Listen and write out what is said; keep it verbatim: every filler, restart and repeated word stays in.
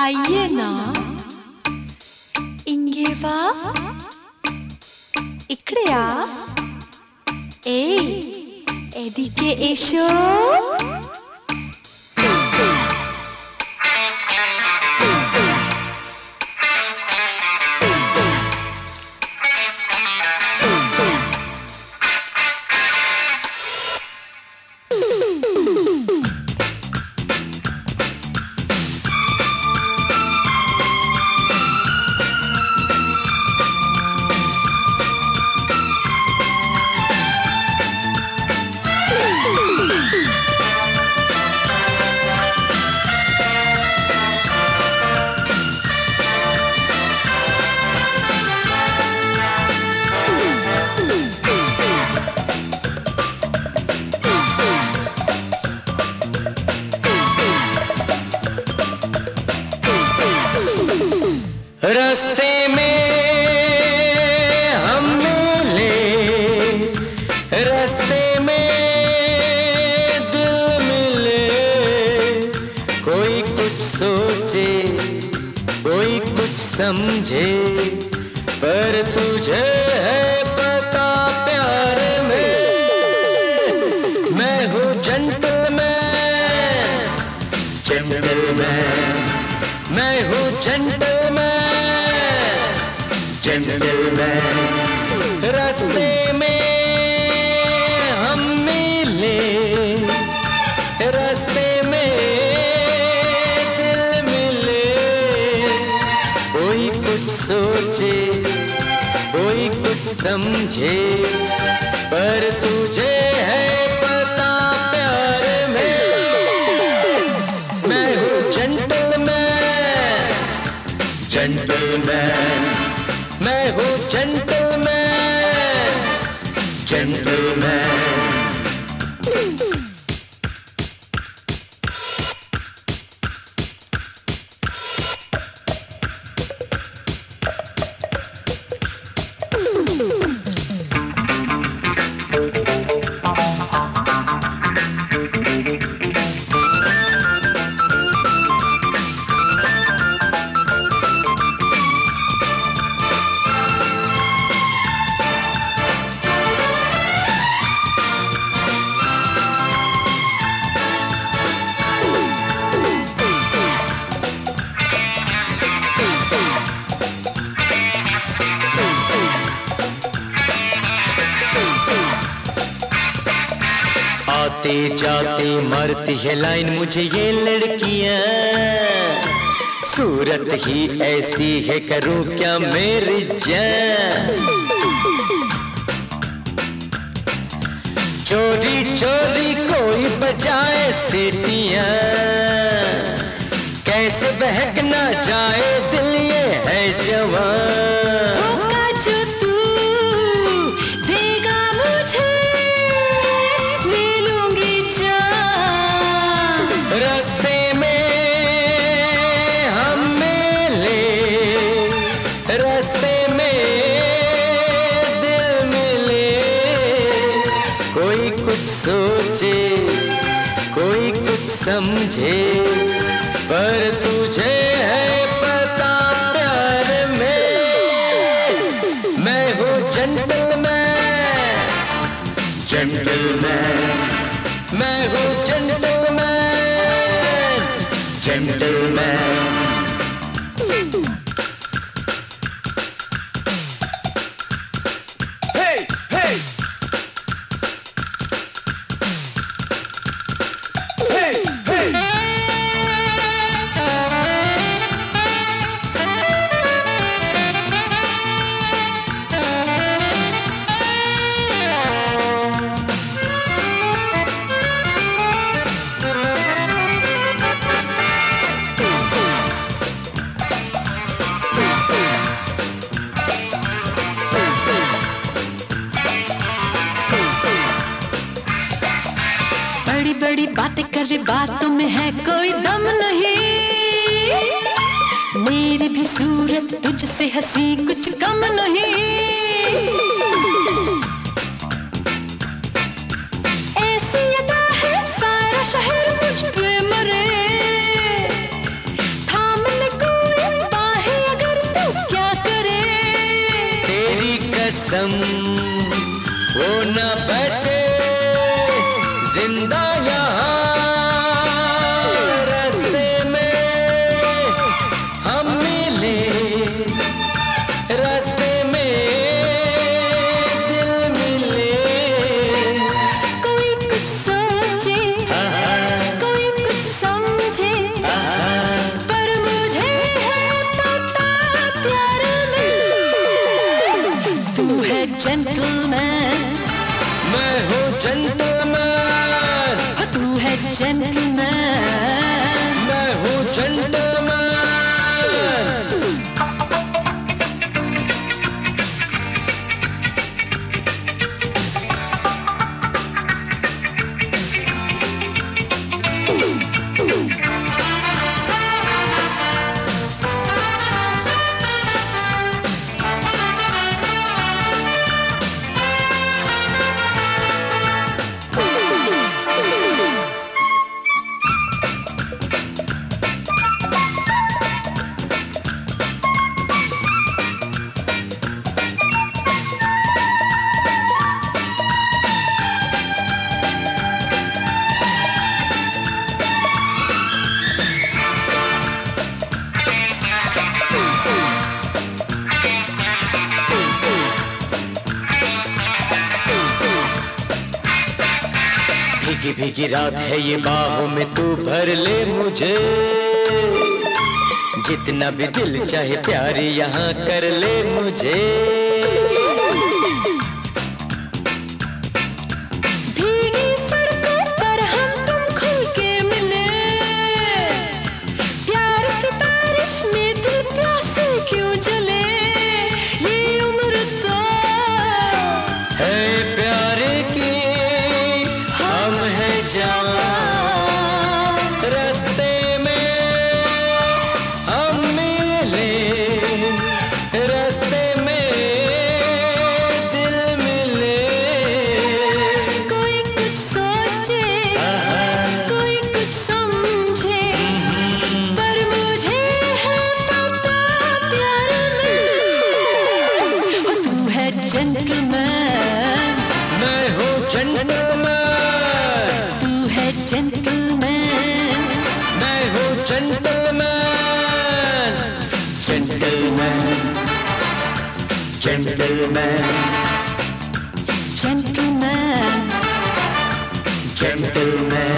आइए ना इंगे वा इकड़िया ए एडिके एशो रास्ते में हम मिले, रास्ते में दिल मिले, कोई कुछ सोचे कोई कुछ समझे, पर तुझे है पता प्यार में मैं हूँ जेंटलमैन, जेंटलमैन, मैं हूँ जेंटलमैन, जेंटलमैन। रास्ते में हम मिले, रास्ते में दिल मिले, कोई कुछ सोचे कोई कुछ समझे, पर तुझे है पता प्यार में मैं हूँ जेंटलमैन, जेंटलमैन, मैं हूँ जेंटलमैन, जेंटलमैन। आते जाते मारती है लाइन मुझे ये लड़कियां, सूरत ही ऐसी है करूं क्या मेरी जान, चोरी चोरी कोई बजाए सीटियां, कैसे बहक ना जाए दिल ये है जवान। रास्ते में हम मिले, रास्ते में दिल मिले, कोई कुछ सोचे कोई कुछ समझे, पर तुझे है पता प्यार में मैं हूँ जेंटलमैन, जेंटलमैन, मैं हूँ gentleman, gentleman. Hey, hey, hey, hey. बड़ी बड़ी बातें करे बातों में है कोई दम नहीं, मेरी भी सूरत तुझसे हंसी कुछ कम नहीं, ऐसी अदा है सारा शहर मुझ पे मरे, थाम ले हो न बचे जिंदा यहाँ रास्ते में हम मिले, रास्ते में दिल मिले। कोई कुछ सोचे, कोई कुछ समझे, पर मुझे है पता प्यार में तू है जेंटलमैन, मैं हूँ जेंटलमैन, तू है जेंटलमैन, मैं हूँ जेंटलमैन। भीगी भीगी रात है ये, बाहों में तू भर ले मुझे, जितना भी दिल चाहे प्यार यहाँ कर ले मुझे। भीगी सड़कों पर हम तुम खुल के मिले, प्यार की बारिश में दिल प्यासे क्यों जले, ये उम्र तो है प्यार की, हम है जवान, रास्ते में हम मिले, रास्ते में दिल मिले। कोई कुछ सोचे, कोई कुछ समझे, पर मुझे है पता प्यार में तू है जेंटलमैन, मैं हूँ जेंटलमैन, तू है जेंटलमैन, मैं हूँ gentleman, gentleman, gentleman, gentleman, gentleman.